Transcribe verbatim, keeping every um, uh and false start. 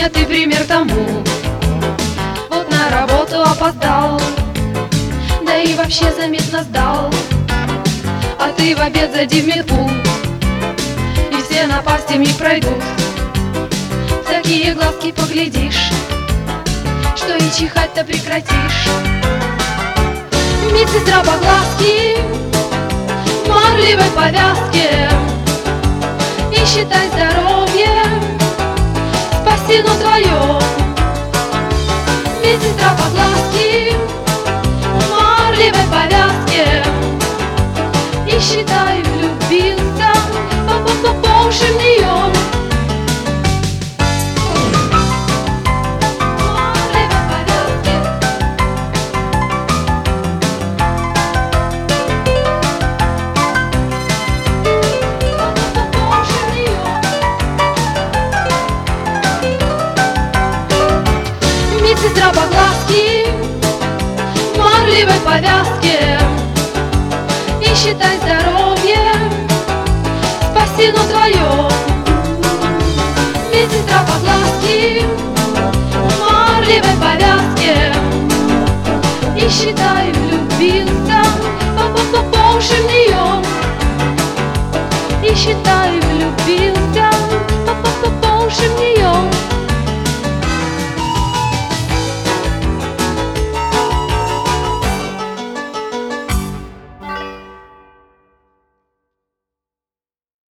Медсестра, ты пример тому. Вот на работу опоздал, да и вообще заметно сдал. А ты в обед зайди в медпункт, и все напасти миг пройдут. В такие глазки поглядишь, что и чихать-то прекратишь. Медсестра, по глазки в марлевой повязке, и считай здоровье спасено твое. Медсестра, по глазки в марлевой повязке, и считай влюбился по уши в нее. Медсестра, по глазки в марлевой повязке, и считай здоровье спасено твое. Медсестра, по глазки в марлевой повязке, и считай влюбился по уши в нее. И считай влюбился.